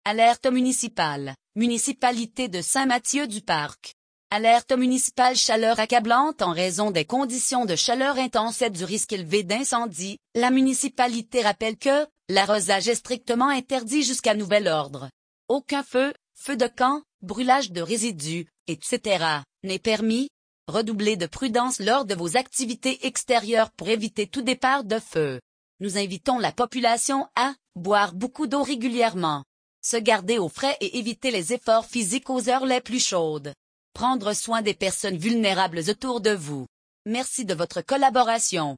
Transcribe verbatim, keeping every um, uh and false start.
Alerte municipale, municipalité de Saint-Mathieu-du-Parc. Alerte municipale chaleur accablante en raison des conditions de chaleur intense et du risque élevé d'incendie. La municipalité rappelle que l'arrosage est strictement interdit jusqu'à nouvel ordre. Aucun feu, feu de camp, brûlage de résidus, et cetera n'est permis. Redoublez de prudence lors de vos activités extérieures pour éviter tout départ de feu. Nous invitons la population à boire beaucoup d'eau régulièrement, se garder au frais et éviter les efforts physiques aux heures les plus chaudes. Prendre soin des personnes vulnérables autour de vous. Merci de votre collaboration.